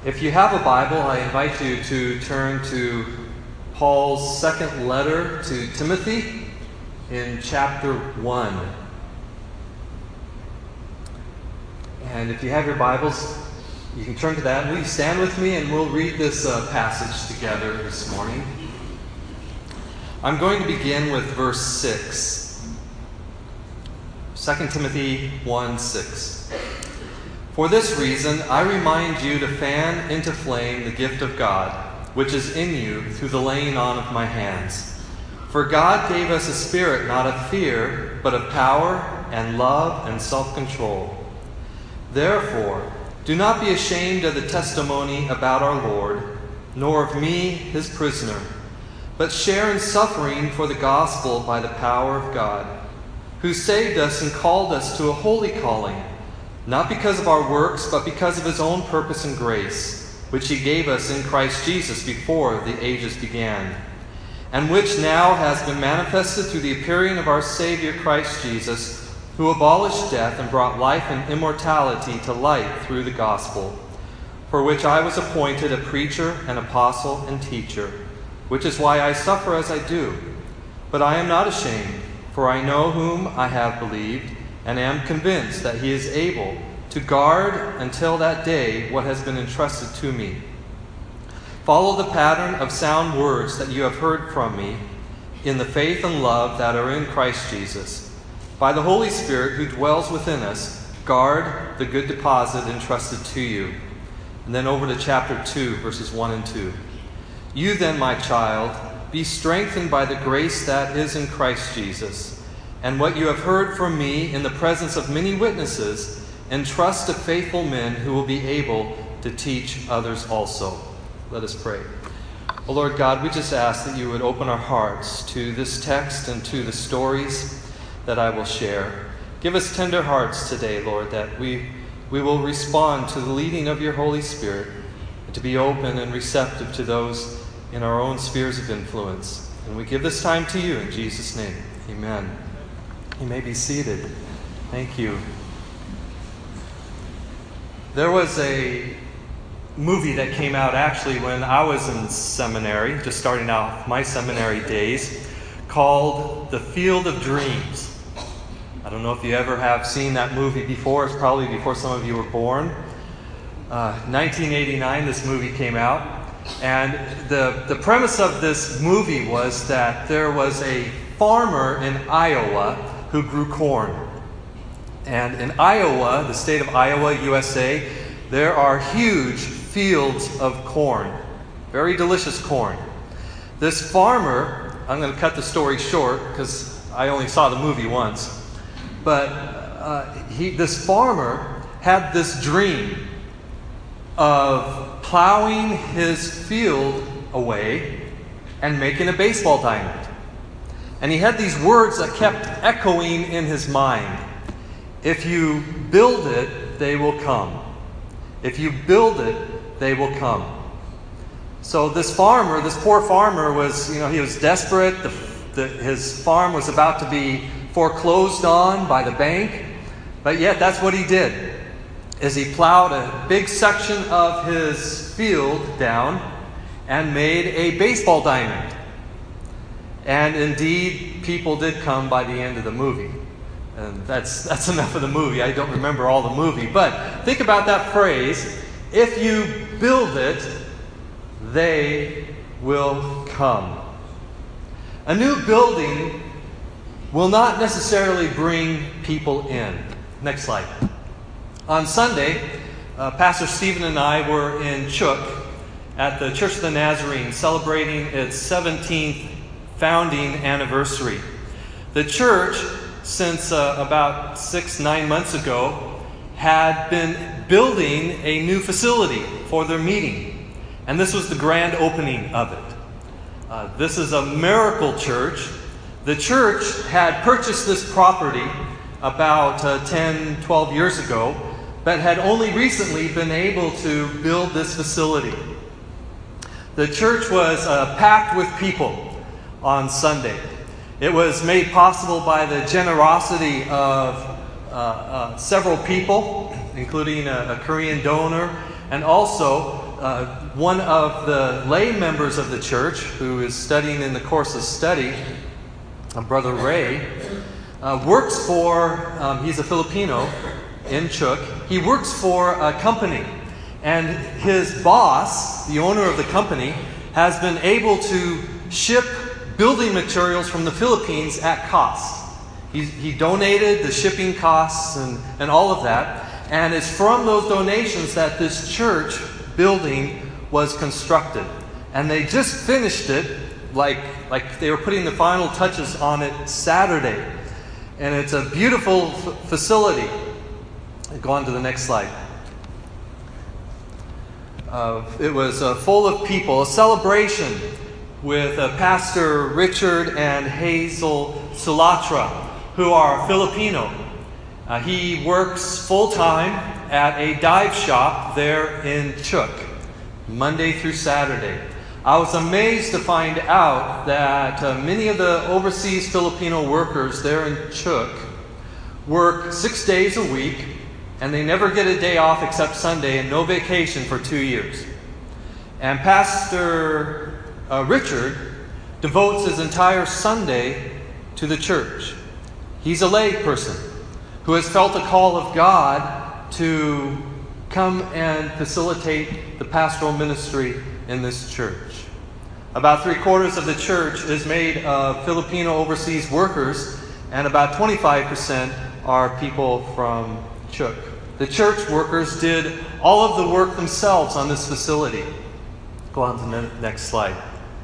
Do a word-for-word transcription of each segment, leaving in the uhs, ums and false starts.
If you have a Bible, I invite you to turn to Paul's second letter to Timothy in chapter one. And if you have your Bibles, you can turn to that. Will you stand with me and we'll read this uh, passage together this morning. I'm going to begin with verse six. Second Timothy one six. For this reason, I remind you to fan into flame the gift of God, which is in you through the laying on of my hands. For God gave us a spirit not of fear, but of power and love and self-control. Therefore, do not be ashamed of the testimony about our Lord, nor of me, his prisoner, but share in suffering for the gospel by the power of God, who saved us and called us to a holy calling, not because of our works, but because of his own purpose and grace, which he gave us in Christ Jesus before the ages began, and which now has been manifested through the appearing of our Savior Christ Jesus, who abolished death and brought life and immortality to light through the gospel, for which I was appointed a preacher, an apostle, and teacher, which is why I suffer as I do. But I am not ashamed, for I know whom I have believed, and am convinced that he is able to guard until that day what has been entrusted to me. Follow the pattern of sound words that you have heard from me in the faith and love that are in Christ Jesus. By the Holy Spirit who dwells within us, guard the good deposit entrusted to you. And then over to chapter two, verses one and two. You then, my child, be strengthened by the grace that is in Christ Jesus. And what you have heard from me in the presence of many witnesses, entrust to faithful men who will be able to teach others also. Let us pray. Oh Lord God, we just ask that you would open our hearts to this text and to the stories that I will share. Give us tender hearts today, Lord, that we, we will respond to the leading of your Holy Spirit, and to be open and receptive to those in our own spheres of influence. And we give this time to you in Jesus' name. Amen. You may be seated. Thank you. There was a movie that came out actually when I was in seminary, just starting out my seminary days, called The Field of Dreams. I don't know if you ever have seen that movie before. It's probably before some of you were born. Uh, nineteen eighty-nine, this movie came out. And the, the premise of this movie was that there was a farmer in Iowa who grew corn. And in Iowa, the state of Iowa, U S A, there are huge fields of corn. Very delicious corn. This farmer, I'm going to cut the story short because I only saw the movie once, but uh, he, this farmer had this dream of plowing his field away and making a baseball diamond. And he had these words that kept echoing in his mind. If you build it, they will come. If you build it, they will come. So this farmer, this poor farmer was, you know, he was desperate. The, the, his farm was about to be foreclosed on by the bank. But yet that's what he did, is he plowed a big section of his field down and made a baseball diamond. And indeed, people did come by the end of the movie. And that's that's enough of the movie. I don't remember all the movie. But think about that phrase. If you build it, they will come. A new building will not necessarily bring people in. Next slide. On Sunday, uh, Pastor Stephen and I were in Chook at the Church of the Nazarene celebrating its seventeenth founding anniversary. The church, since uh, about six, nine months ago, had been building a new facility for their meeting. And this was the grand opening of it. Uh, this is a miracle church. The church had purchased this property about uh, ten, twelve years ago, but had only recently been able to build this facility. The church was uh, packed with people on Sunday. It was made possible by the generosity of uh, uh, several people, including a, a Korean donor, and also uh, one of the lay members of the church who is studying in the course of study, uh, Brother Ray, uh, works for, um, he's a Filipino in Chuuk. He works for a company. And his boss, the owner of the company, has been able to ship building materials from the Philippines at cost. He, he donated the shipping costs and, and all of that. And it's from those donations that this church building was constructed. And they just finished it, like, like they were putting the final touches on it Saturday. And it's a beautiful f- facility. Go on to the next slide. Uh, it was uh, full of people, a celebration with uh, Pastor Richard and Hazel Sulatra, who are Filipino. Uh, he works full-time at a dive shop there in Chuuk, Monday through Saturday. I was amazed to find out that uh, many of the overseas Filipino workers there in Chuuk work six days a week, and they never get a day off except Sunday and no vacation for two years. And Pastor uh, Richard devotes his entire Sunday to the church. He's a lay person who has felt a call of God to come and facilitate the pastoral ministry in this church. About three quarters of the church is made of Filipino overseas workers, and about twenty-five percent are people from Chuuk. The church workers did all of the work themselves on this facility. Go on to the next slide.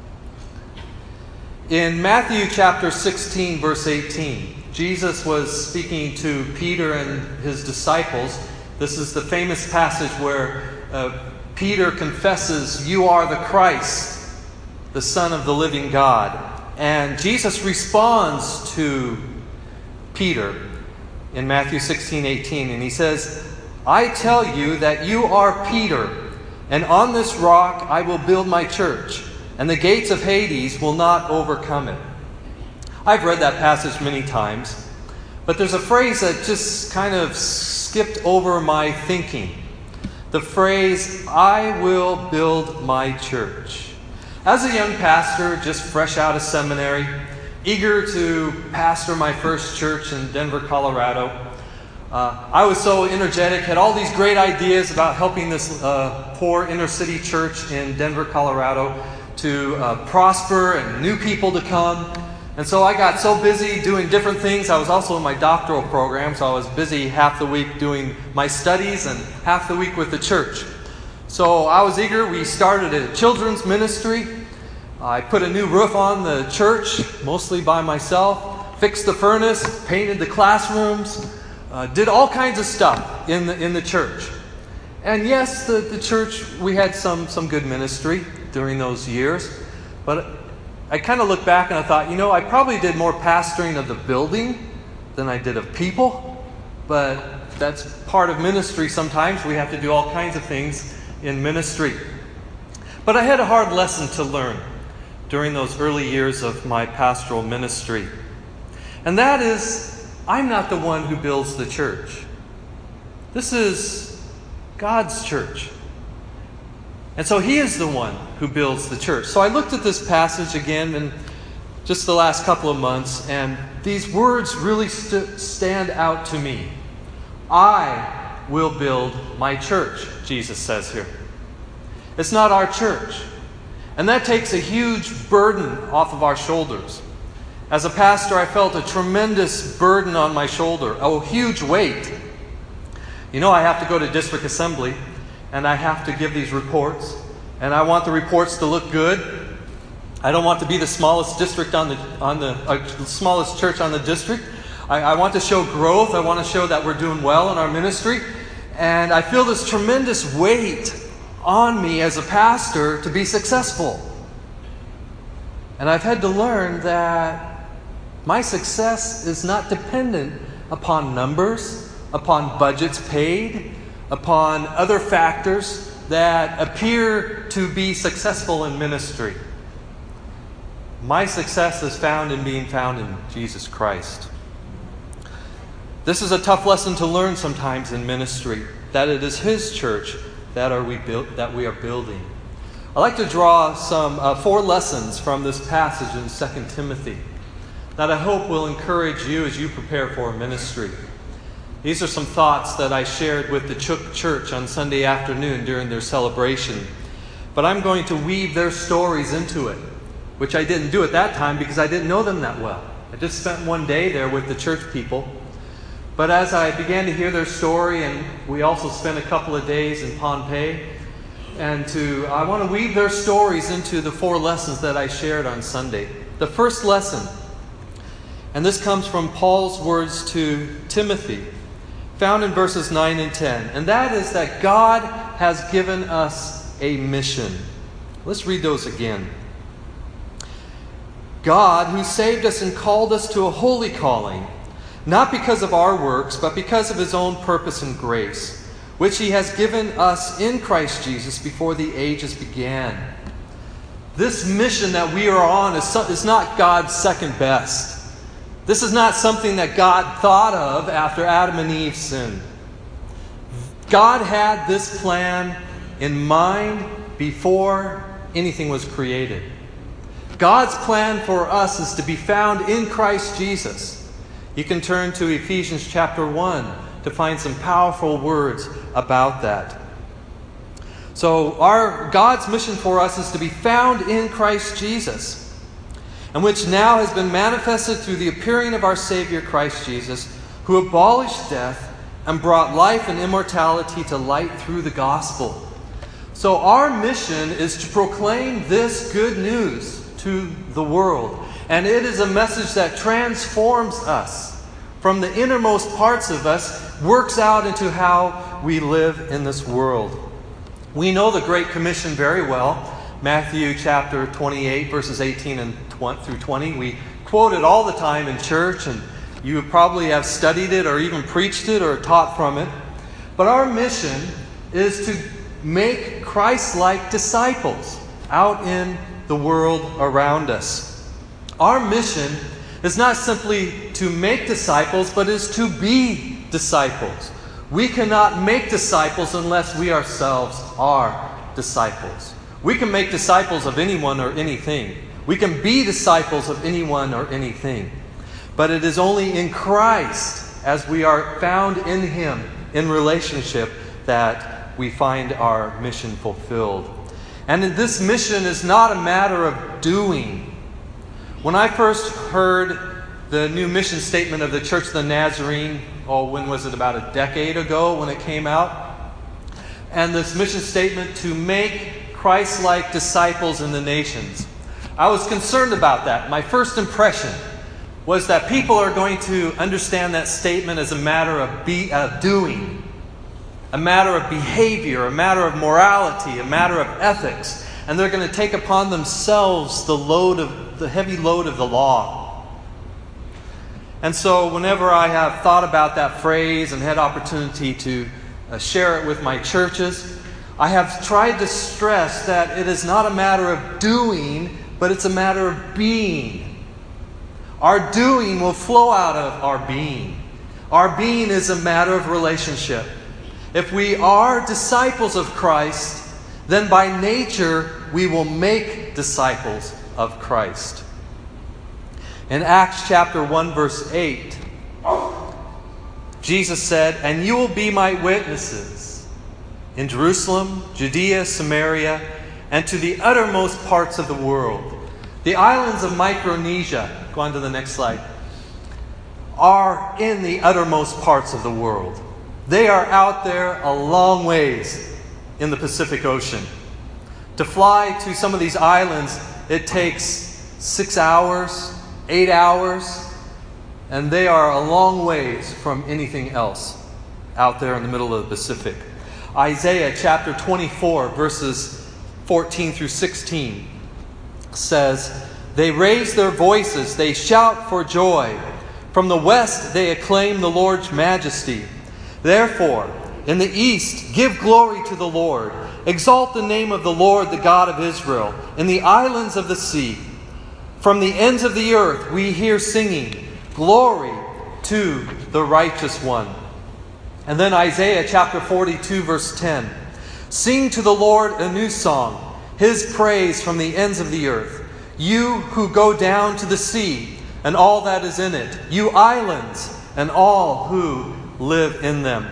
In Matthew chapter sixteen, verse eighteen, Jesus was speaking to Peter and his disciples. This is the famous passage where uh, Peter confesses, "You are the Christ, the Son of the living God." And Jesus responds to Peter in Matthew sixteen eighteen, and he says, "I tell you that you are Peter, and on this rock I will build my church, and the gates of Hades will not overcome it." I've read that passage many times, but there's a phrase that just kind of skipped over my thinking. The phrase, "I will build my church." As a young pastor, just fresh out of seminary, eager to pastor my first church in Denver, Colorado, uh, I was so energetic, had all these great ideas about helping this uh, poor inner city church in Denver, Colorado to uh, prosper and new people to come. And so I got so busy doing different things. I was also in my doctoral program, so I was busy half the week doing my studies and half the week with the church. So I was eager. We started a children's ministry. I put a new roof on the church, mostly by myself, fixed the furnace, painted the classrooms, uh, did all kinds of stuff in the in the church. And yes, the, the church, we had some, some good ministry during those years. But I kind of look back and I thought, you know, I probably did more pastoring of the building than I did of people. But that's part of ministry sometimes. We have to do all kinds of things in ministry. But I had a hard lesson to learn during those early years of my pastoral ministry. And that is, I'm not the one who builds the church. This is God's church. And so He is the one who builds the church. So I looked at this passage again in just the last couple of months, and these words really st- stand out to me. I will build my church, Jesus says here. It's not our church. And that takes a huge burden off of our shoulders. As a pastor, I felt a tremendous burden on my shoulder, a huge weight. You know, I have to go to district assembly, and I have to give these reports, and I want the reports to look good. I don't want to be the smallest district on the on the uh, smallest church on the district. I, I want to show growth. I want to show that we're doing well in our ministry, and I feel this tremendous weight on me as a pastor to be successful. And I've had to learn that my success is not dependent upon numbers, upon budgets paid, upon other factors that appear to be successful in ministry. My success is found in being found in Jesus Christ. This is a tough lesson to learn sometimes in ministry, that it is His church that are we build, that we are building. I'd like to draw some uh, four lessons from this passage in Second Timothy that I hope will encourage you as you prepare for ministry. These are some thoughts that I shared with the Chook Church on Sunday afternoon during their celebration. But I'm going to weave their stories into it, which I didn't do at that time because I didn't know them that well. I just spent one day there with the church people. But as I began to hear their story, and we also spent a couple of days in Pompeii, and to I want to weave their stories into the four lessons that I shared on Sunday. The first lesson, and this comes from Paul's words to Timothy, found in verses nine and ten, and that is that God has given us a mission. Let's read those again. God, who saved us and called us to a holy calling, not because of our works, but because of His own purpose and grace, which He has given us in Christ Jesus before the ages began. This mission that we are on is, so, is not God's second best. This is not something that God thought of after Adam and Eve sinned. God had this plan in mind before anything was created. God's plan for us is to be found in Christ Jesus. You can turn to Ephesians chapter one to find some powerful words about that. So our God's mission for us is to be found in Christ Jesus, and which now has been manifested through the appearing of our Savior Christ Jesus, who abolished death and brought life and immortality to light through the gospel. So our mission is to proclaim this good news to the world. And it is a message that transforms us from the innermost parts of us, works out into how we live in this world. We know the Great Commission very well. Matthew chapter twenty-eight, verses eighteen and through twenty. We quote it all the time in church, and you probably have studied it or even preached it or taught from it. But our mission is to make Christ-like disciples out in the world around us. Our mission is not simply to make disciples, but is to be disciples. We cannot make disciples unless we ourselves are disciples. We can make disciples of anyone or anything. We can be disciples of anyone or anything. But it is only in Christ, as we are found in Him, in relationship, that we find our mission fulfilled. And this mission is not a matter of doing. When I first heard the new mission statement of the Church of the Nazarene, oh, when was it? About a decade ago when it came out. And this mission statement to make Christ-like disciples in the nations. I was concerned about that. My first impression was that people are going to understand that statement as a matter of be, uh, doing. A matter of behavior, a matter of morality, a matter of ethics. And they're going to take upon themselves the load of the heavy load of the law. And so whenever I have thought about that phrase and had opportunity to uh, share it with my churches, I have tried to stress that it is not a matter of doing, but it's a matter of being. Our doing will flow out of our being. Our being is a matter of relationship. If we are disciples of Christ, then by nature we will make disciples of Christ. In Acts chapter one, verse eight, Jesus said, "And you will be my witnesses in Jerusalem, Judea, Samaria, and to the uttermost parts of the world." The islands of Micronesia, go on to the next slide, are in the uttermost parts of the world. They are out there a long ways in the Pacific Ocean. To fly to some of these islands, it takes six hours, eight hours, and they are a long ways from anything else out there in the middle of the Pacific. Isaiah chapter twenty-four, verses fourteen through sixteen says, "They raise their voices, they shout for joy. From the west they acclaim the Lord's majesty. Therefore, in the east, give glory to the Lord. Exalt the name of the Lord, the God of Israel, in the islands of the sea. From the ends of the earth we hear singing, glory to the righteous one." And then Isaiah chapter forty-two, verse ten. Sing to the Lord a new song, His praise from the ends of the earth. You who go down to the sea and all that is in it, you islands and all who live in them.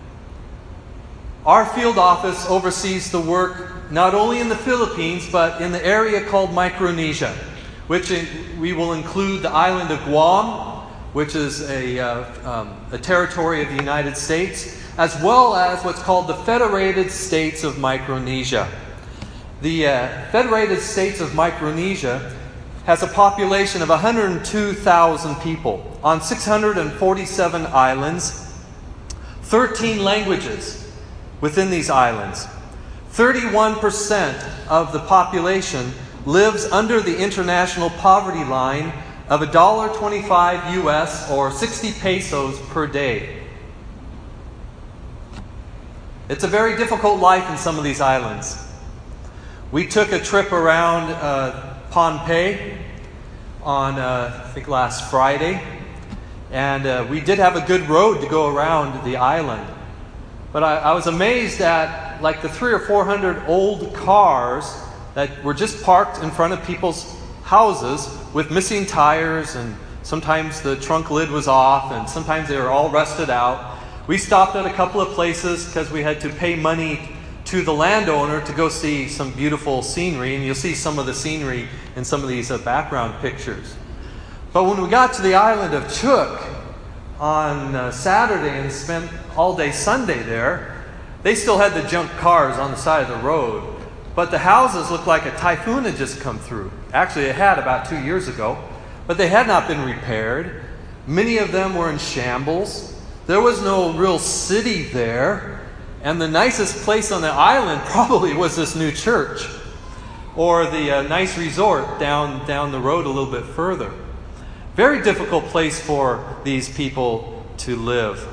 Our field office oversees the work not only in the Philippines, but in the area called Micronesia, which we will include the island of Guam, which is a, uh, um, a territory of the United States, as well as what's called the Federated States of Micronesia. The uh, Federated States of Micronesia has a population of one hundred two thousand people on six hundred forty-seven islands, thirteen languages within these islands. thirty-one percent of the population lives under the international poverty line of one dollar twenty-five U S or sixty pesos per day. It's a very difficult life in some of these islands. We took a trip around uh, Pohnpei on, uh, I think, last Friday. And uh, we did have a good road to go around the island. But I, I was amazed at like the three or four hundred old cars that were just parked in front of people's houses with missing tires, and sometimes the trunk lid was off, and sometimes they were all rusted out. We stopped at a couple of places because we had to pay money to the landowner to go see some beautiful scenery, and you'll see some of the scenery in some of these uh, background pictures. But when we got to the island of Chuuk on uh, Saturday and spent all day Sunday there, they still had the junk cars on the side of the road. But the houses looked like a typhoon had just come through. Actually, it had about two years ago. But they had not been repaired. Many of them were in shambles. There was no real city there. And the nicest place on the island probably was this new church. Or the uh, nice resort down, down the road a little bit further. Very difficult place for these people to live.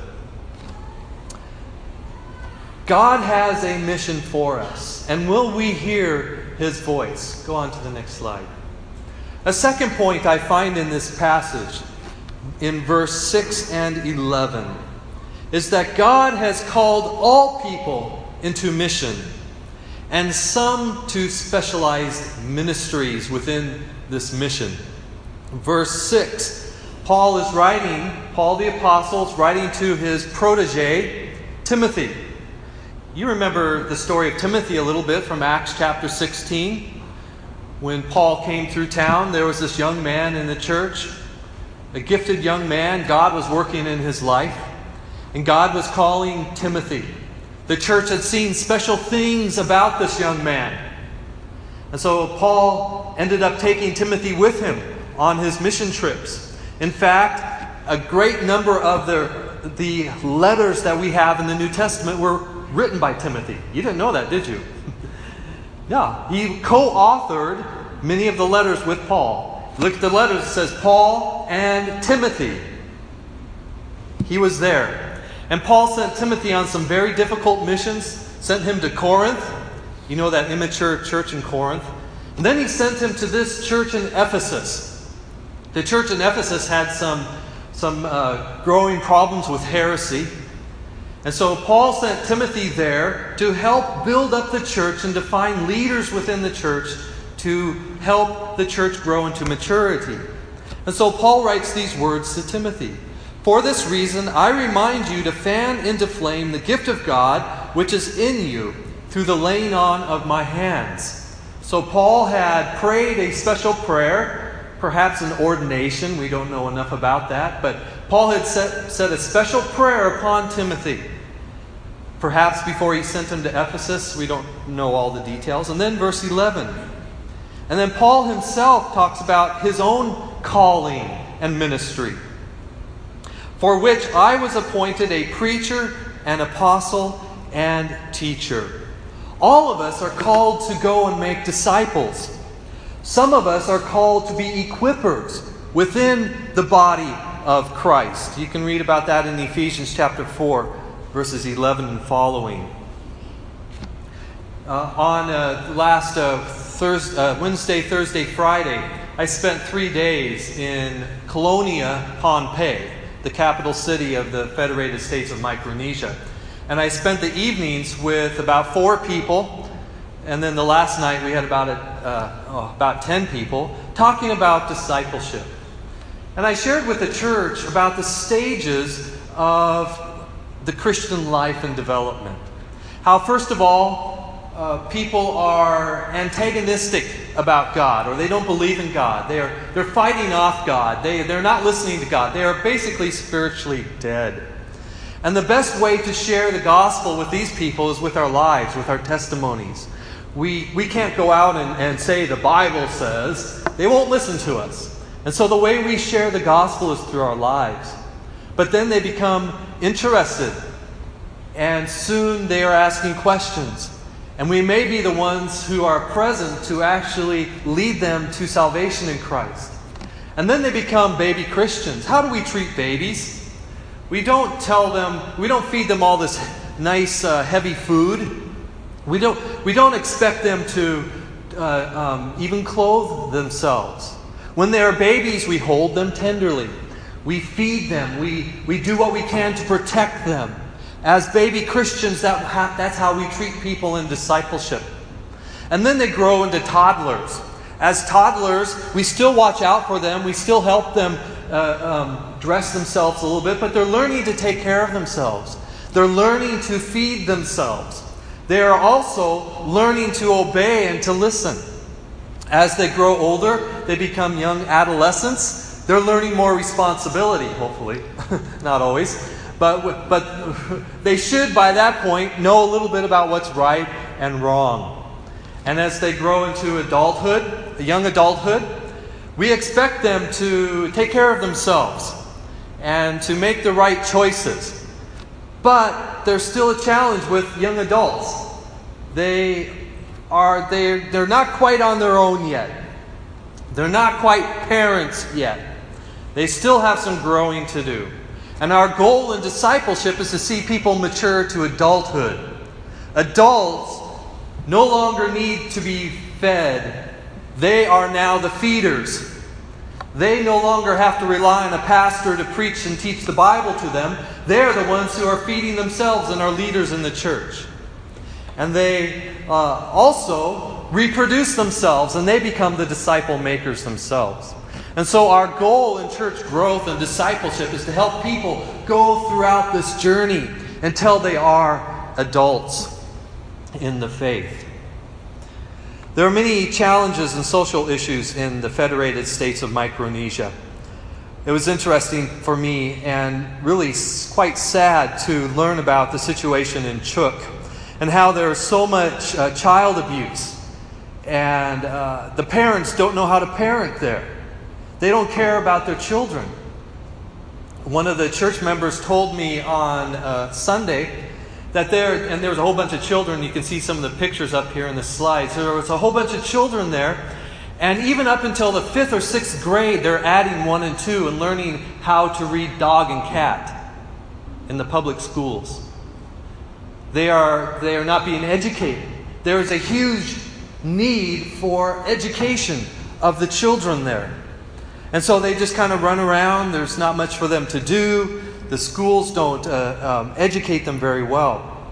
God has a mission for us. And will we hear His voice? Go on to the next slide. A second point I find in this passage, in verse six and eleven, is that God has called all people into mission, and some to specialized ministries within this mission. Verse six, Paul is writing, Paul the Apostle is writing to his protege, Timothy. You remember the story of Timothy a little bit from Acts chapter sixteen. When Paul came through town, there was this young man in the church, a gifted young man. God was working in his life, and God was calling Timothy. The church had seen special things about this young man. And so Paul ended up taking Timothy with him on his mission trips. In fact, a great number of the, the letters that we have in the New Testament were written by Timothy. You didn't know that, did you? Yeah, he co-authored many of the letters with Paul. Look at the letters, it says Paul and Timothy. He was there. And Paul sent Timothy on some very difficult missions, sent him to Corinth. You know, that immature church in Corinth. And then he sent him to this church in Ephesus. The church in Ephesus had some, some uh, growing problems with heresy. And so Paul sent Timothy there to help build up the church and to find leaders within the church to help the church grow into maturity. And so Paul writes these words to Timothy. For this reason, I remind you to fan into flame the gift of God which is in you through the laying on of my hands. So Paul had prayed a special prayer, perhaps an ordination. We don't know enough about that. But Paul had set, said a special prayer upon Timothy. Perhaps before he sent him to Ephesus. We don't know all the details. And then verse eleven. And then Paul himself talks about his own calling and ministry. For which I was appointed a preacher, an apostle, and teacher. All of us are called to go and make disciples. Some of us are called to be equippers within the body of Christ. You can read about that in Ephesians chapter four, verses eleven and following. Uh, on uh, last uh, Thursday, uh, Wednesday, Thursday, Friday, I spent three days in Colonia, Pohnpei, the capital city of the Federated States of Micronesia. And I spent the evenings with about four people. And then the last night we had about a, uh, oh, about ten people talking about discipleship. And I shared with the church about the stages of the Christian life and development. How, first of all, uh, people are antagonistic about God, or they don't believe in God. They are, they're fighting off God. They, they're not listening to God. They are basically spiritually dead. And the best way to share the gospel with these people is with our lives, with our testimonies. We, we can't go out and, and say the Bible says. They won't listen to us. And so the way we share the gospel is through our lives. But then they become interested. And soon they are asking questions. And we may be the ones who are present to actually lead them to salvation in Christ. And then they become baby Christians. How do we treat babies? We don't tell them, we don't feed them all this nice, uh, heavy food. We don't, we don't expect them to uh, um, even clothe themselves. When they are babies, we hold them tenderly. We feed them. We, we do what we can to protect them. As baby Christians, that ha- that's how we treat people in discipleship. And then they grow into toddlers. As toddlers, we still watch out for them. We still help them uh, um, dress themselves a little bit, but they're learning to take care of themselves. They're learning to feed themselves. They are also learning to obey and to listen. As they grow older, they become young adolescents. They're learning more responsibility, hopefully. Not always. But, but they should, by that point, know a little bit about what's right and wrong. And as they grow into adulthood, young adulthood, we expect them to take care of themselves and to make the right choices. But there's still a challenge with young adults. They are they're, they're not quite on their own yet. They're not quite parents yet. They still have some growing to do. And our goal in discipleship is to see people mature to adulthood. Adults no longer need to be fed. They are now the feeders. They no longer have to rely on a pastor to preach and teach the Bible to them. They're the ones who are feeding themselves and are leaders in the church. And they uh, also reproduce themselves, and they become the disciple makers themselves. And so our goal in church growth and discipleship is to help people go throughout this journey until they are adults in the faith. There are many challenges and social issues in the Federated States of Micronesia. It was interesting for me and really quite sad to learn about the situation in Chuuk and how there is so much uh, child abuse. And uh, the parents don't know how to parent there. They don't care about their children. One of the church members told me on uh, Sunday that there, and there was a whole bunch of children. You can see some of the pictures up here in the slides. There was a whole bunch of children there. And even up until the fifth or sixth grade, they're adding one and two and learning how to read dog and cat in the public schools. They are, they are not being educated. There is a huge need for education of the children there. And so they just kind of run around. There's not much for them to do. The schools don't uh, um, educate them very well.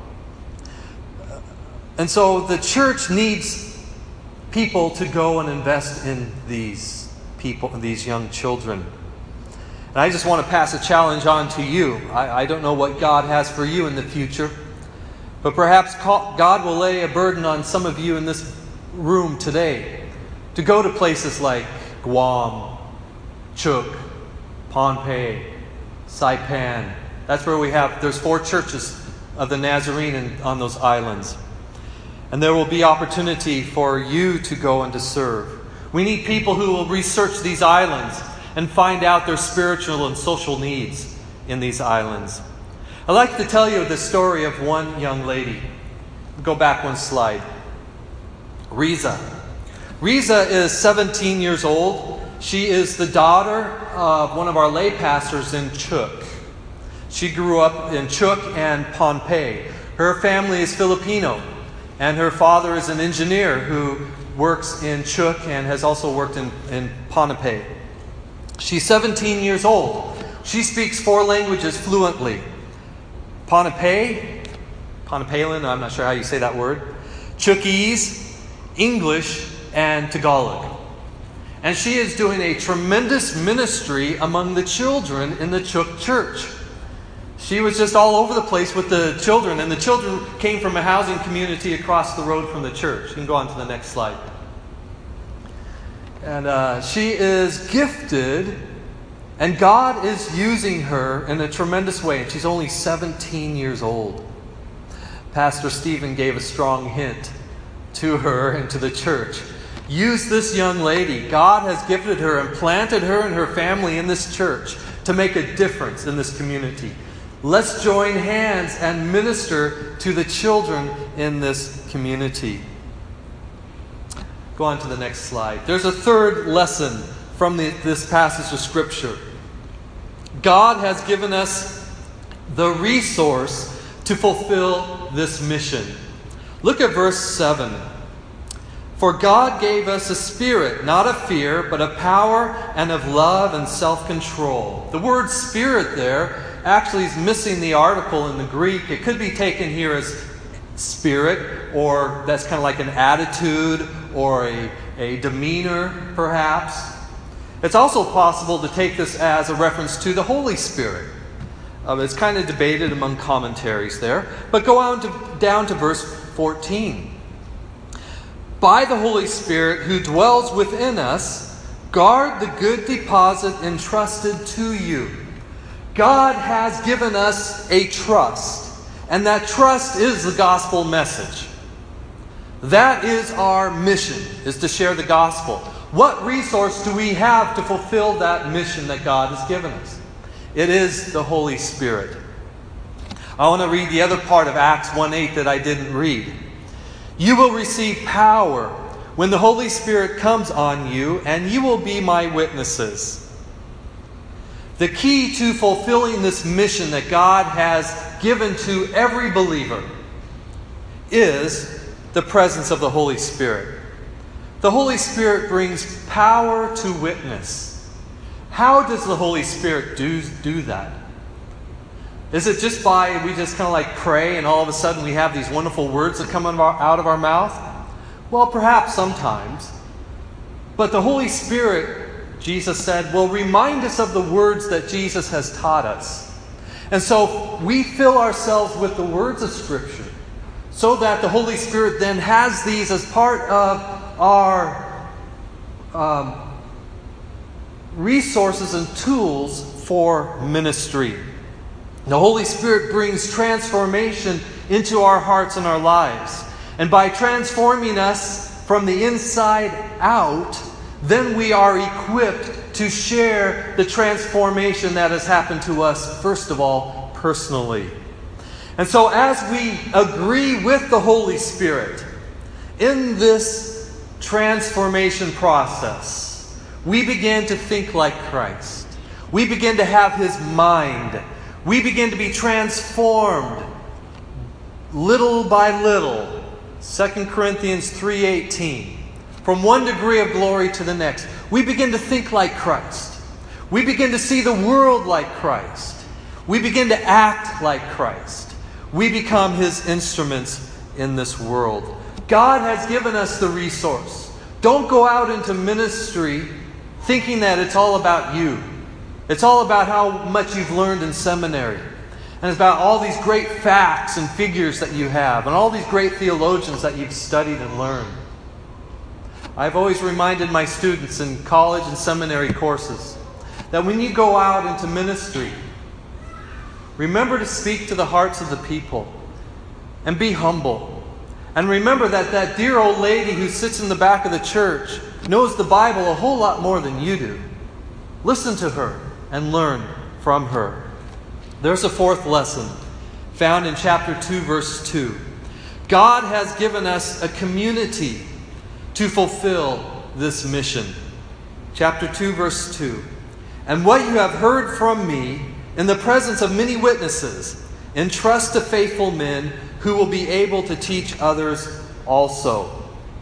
And so the church needs people to go and invest in these people, these young children. And I just want to pass a challenge on to you. I, I don't know what God has for you in the future, but perhaps God will lay a burden on some of you in this room today to go to places like Guam, Chuuk, Pohnpei, Saipan. That's where we have, there's four churches of the Nazarene in, on those islands. And there will be opportunity for you to go and to serve. We need people who will research these islands and find out their spiritual and social needs in these islands. I'd like to tell you the story of one young lady. Go back one slide. Riza. Riza is seventeen years old. She is the daughter of one of our lay pastors in Chuuk. She grew up in Chuuk and Pohnpei. Her family is Filipino, and her father is an engineer who works in Chuuk and has also worked in, in Pohnpei. She's seventeen years old. She speaks four languages fluently: Pohnpei, Pohnpeilan, I'm not sure how you say that word, Chuukese, English, and Tagalog. And she is doing a tremendous ministry among the children in the Chuuk church. She was just all over the place with the children, and the children came from a housing community across the road from the church. You can go on to the next slide. And uh, she is gifted, and God is using her in a tremendous way. And she's only seventeen years old. Pastor Stephen gave a strong hint to her and to the church. Use this young lady. God has gifted her and planted her and her family in this church to make a difference in this community. Let's join hands and minister to the children in this community. Go on to the next slide. There's a third lesson from the, this passage of Scripture. God has given us the resource to fulfill this mission. Look at verse seven. For God gave us a spirit, not of fear, but of power and of love and self-control. The word spirit there actually is missing the article in the Greek. It could be taken here as spirit, or that's kind of like an attitude or a, a demeanor, perhaps. It's also possible to take this as a reference to the Holy Spirit. Uh, it's kind of debated among commentaries there. But go on to, down to verse fourteen. By the Holy Spirit who dwells within us, guard the good deposit entrusted to you. God has given us a trust, and that trust is the gospel message. That is our mission, is to share the gospel. What resource do we have to fulfill that mission that God has given us? It is the Holy Spirit. I want to read the other part of Acts one eight that I didn't read. You will receive power when the Holy Spirit comes on you, and you will be my witnesses. The key to fulfilling this mission that God has given to every believer is the presence of the Holy Spirit. The Holy Spirit brings power to witness. How does the Holy Spirit do, do that? Is it just by, we just kind of like pray and all of a sudden we have these wonderful words that come out of our, out of our mouth? Well, perhaps sometimes. But the Holy Spirit, Jesus said, will remind us of the words that Jesus has taught us. And so we fill ourselves with the words of Scripture so that the Holy Spirit then has these as part of our um, resources and tools for ministry. The Holy Spirit brings transformation into our hearts and our lives. And by transforming us from the inside out, then we are equipped to share the transformation that has happened to us, first of all, personally. And so as we agree with the Holy Spirit in this transformation process, we begin to think like Christ. We begin to have His mind. We begin to be transformed little by little. Second Corinthians three eighteen. From one degree of glory to the next. We begin to think like Christ. We begin to see the world like Christ. We begin to act like Christ. We become His instruments in this world. God has given us the resource. Don't go out into ministry thinking that it's all about you. It's all about how much you've learned in seminary. And it's about all these great facts and figures that you have. And all these great theologians that you've studied and learned. I've always reminded my students in college and seminary courses that when you go out into ministry, remember to speak to the hearts of the people. And be humble. And remember that that dear old lady who sits in the back of the church knows the Bible a whole lot more than you do. Listen to her and learn from her. There's a fourth lesson found in chapter two, verse two. God has given us a community to fulfill this mission. Chapter two, verse two. And what you have heard from me in the presence of many witnesses, entrust to faithful men who will be able to teach others also.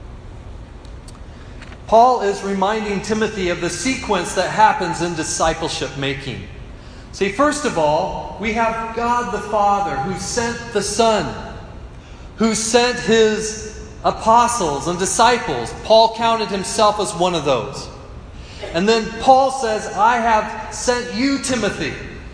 Paul is reminding Timothy of the sequence that happens in discipleship making. See, first of all, we have God the Father who sent the Son who sent his apostles and disciples. Paul counted himself as one of those. And then Paul says, I have sent you, Timothy.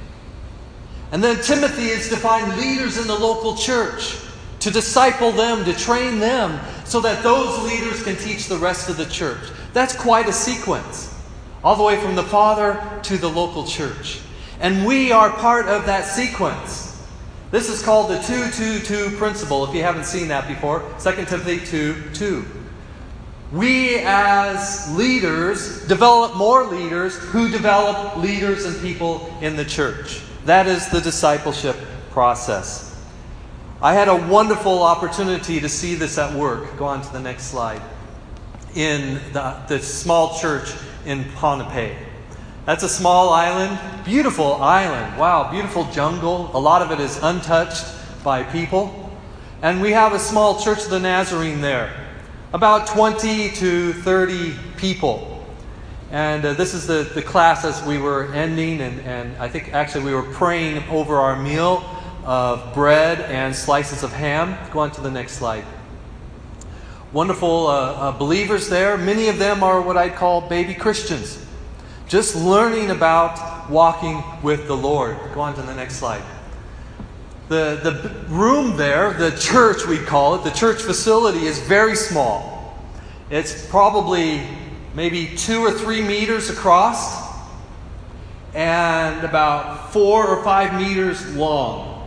And then Timothy is to find leaders in the local church, to disciple them, to train them, so that those leaders can teach the rest of the church. That's quite a sequence, all the way from the Father to the local church. And we are part of that sequence. This is called the two two two principle, if you haven't seen that before. Second Timothy two two. We as leaders develop more leaders who develop leaders and people in the church. That is the discipleship process. I had a wonderful opportunity to see this at work. Go on to the next slide. In the, the small church in Pohnpei. That's a small island, beautiful island. Wow, beautiful jungle. A lot of it is untouched by people. And we have a small Church of the Nazarene there. About twenty to thirty people. And uh, this is the, the class as we were ending. And, and I think actually we were praying over our meal of bread and slices of ham. Go on to the next slide. Wonderful uh, uh, believers there. Many of them are what I'd call baby Christians. Just learning about walking with the Lord. Go on to the next slide. The, the room there, the church we call it, the church facility is very small. It's probably maybe two or three meters across and about four or five meters long.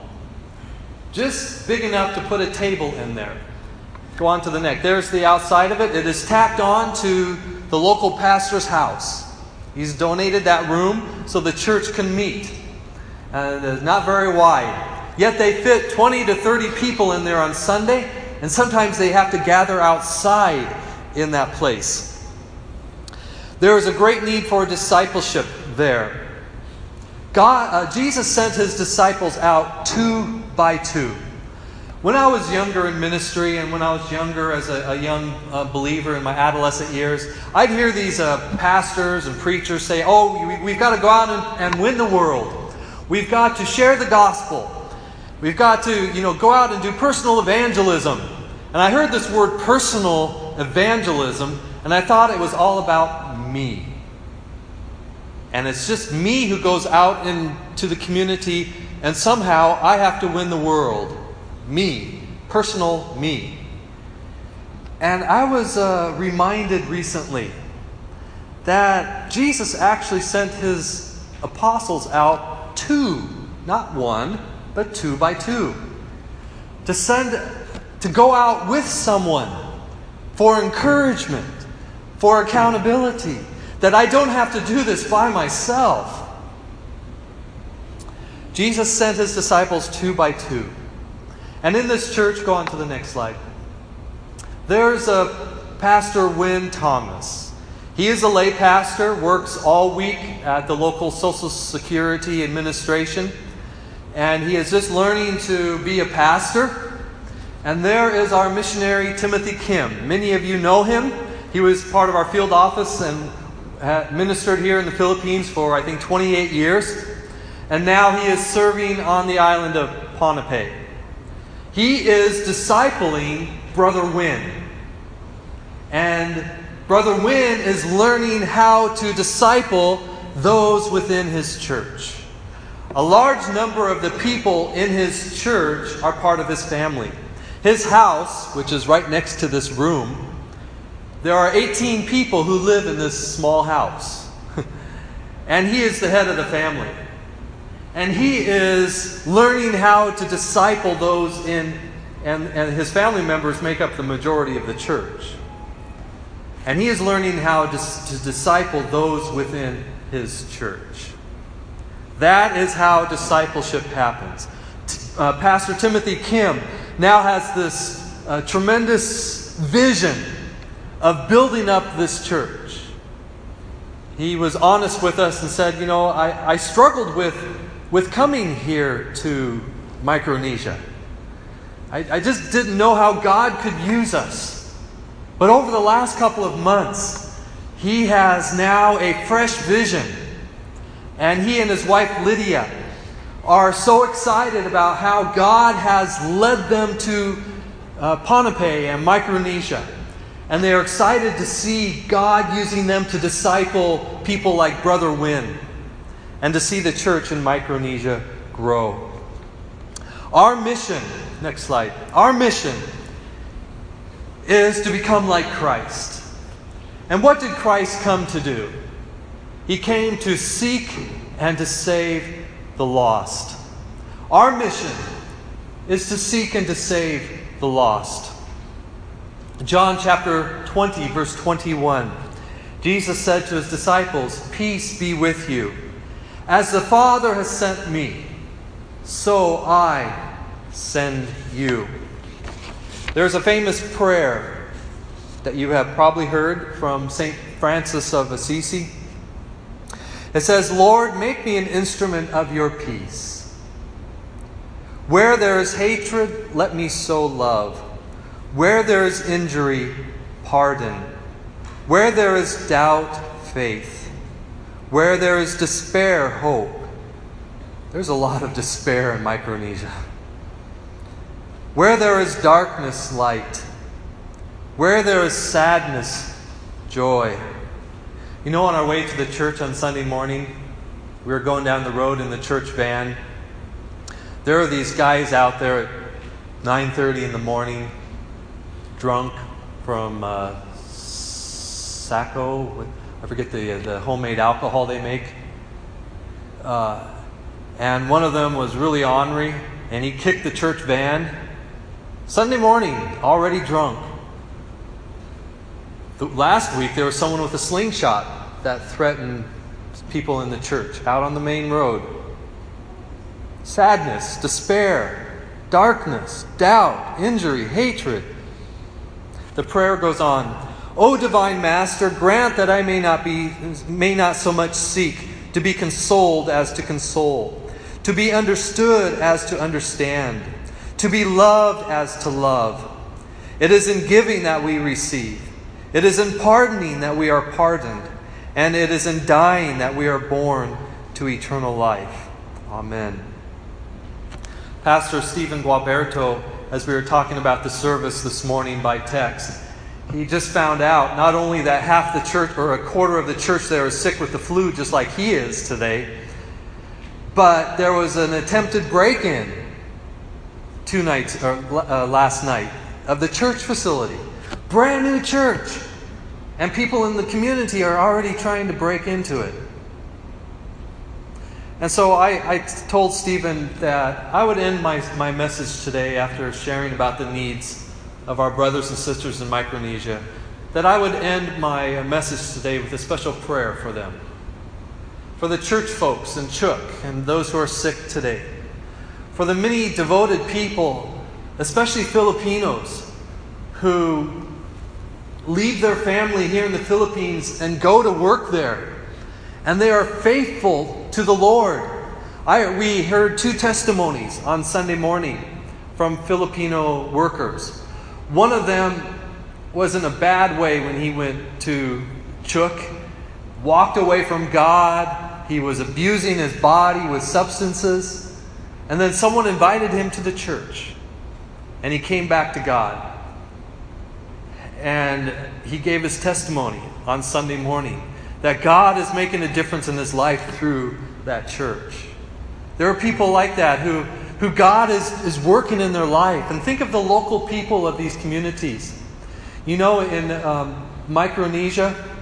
Just big enough to put a table in there. Go on to the next. There's the outside of it. It is tacked on to the local pastor's house. He's donated that room so the church can meet. And it's not very wide. Yet they fit twenty to thirty people in there on Sunday, and sometimes they have to gather outside in that place. There is a great need for discipleship there. God, uh, Jesus sent his disciples out two by two. When I was younger in ministry and when I was younger as a, a young uh, believer in my adolescent years, I'd hear these uh, pastors and preachers say, oh, we, we've got to go out and, and win the world. We've got to share the gospel. We've got to, you know, go out and do personal evangelism. And I heard this word personal evangelism, and I thought it was all about me. And it's just me who goes out into the community, and somehow I have to win the world. Me. Personal me. And I was uh, reminded recently that Jesus actually sent his apostles out two, not one, but two by two. To send, to go out with someone for encouragement, for accountability. That I don't have to do this by myself. Jesus sent his disciples two by two. And in this church, go on to the next slide. There's a Pastor Wynn Thomas. He is a lay pastor, works all week at the local Social Security Administration. And he is just learning to be a pastor. And there is our missionary, Timothy Kim. Many of you know him. He was part of our field office and ministered here in the Philippines for, I think, twenty-eight years. And now he is serving on the island of Pohnpei. He is discipling Brother Wynn. And Brother Wynn is learning how to disciple those within his church. A large number of the people in his church are part of his family. His house, which is right next to this room, there are eighteen people who live in this small house. And he is the head of the family. And he is learning how to disciple those in, and, and his family members make up the majority of the church. And he is learning how to, to disciple those within his church. That is how discipleship happens. Uh, Pastor Timothy Kim now has this uh, tremendous vision of building up this church. He was honest with us and said, you know, I, I struggled with With coming here to Micronesia. I, I just didn't know how God could use us. But over the last couple of months, he has now a fresh vision. And he and his wife Lydia are so excited about how God has led them to uh, Ponape and Micronesia. And they are excited to see God using them to disciple people like Brother Wynn and to see the church in Micronesia grow. Our mission, next slide, our mission is to become like Christ. And what did Christ come to do? He came to seek and to save the lost. Our mission is to seek and to save the lost. John chapter twenty, verse twenty-one. Jesus said to his disciples, "Peace be with you. As the Father has sent me, so I send you." There's a famous prayer that you have probably heard from Saint Francis of Assisi. It says, "Lord, make me an instrument of your peace. Where there is hatred, let me sow love. Where there is injury, pardon. Where there is doubt, faith. Where there is despair, hope." There's a lot of despair in Micronesia. "Where there is darkness, light. Where there is sadness, joy." You know, on our way to the church on Sunday morning, we were going down the road in the church van. There are these guys out there at nine thirty in the morning, drunk from uh, Sacco. I forget the the homemade alcohol they make. Uh, and one of them was really ornery, and he kicked the church van. Sunday morning, already drunk. The, last week, there was someone with a slingshot that threatened people in the church out on the main road. Sadness, despair, darkness, doubt, injury, hatred. The prayer goes on. "O divine Master, grant that I may not be, may not so much seek to be consoled as to console, to be understood as to understand, to be loved as to love. It is in giving that we receive. It is in pardoning that we are pardoned, and it is in dying that we are born to eternal life. Amen." Pastor Stephen Gualberto, as we were talking about the service this morning by text, he just found out not only that half the church, or a quarter of the church there, is sick with the flu just like he is today, but there was an attempted break-in two nights or uh, last night of the church facility. Brand new church. And people in the community are already trying to break into it. And so I, I told Stephen that I would end my, my message today, after sharing about the needs of our brothers and sisters in Micronesia, that I would end my message today with a special prayer for them. For the church folks in Chuuk and those who are sick today. For the many devoted people, especially Filipinos, who leave their family here in the Philippines and go to work there. And they are faithful to the Lord. I, we heard two testimonies on Sunday morning from Filipino workers. One of them was in a bad way when he went to Chuuk, walked away from God. He was abusing his body with substances. And then someone invited him to the church. And he came back to God. And he gave his testimony on Sunday morning that God is making a difference in his life through that church. There are people like that who, who God is, is working in their life. And think of the local people of these communities. You know, in um, Micronesia,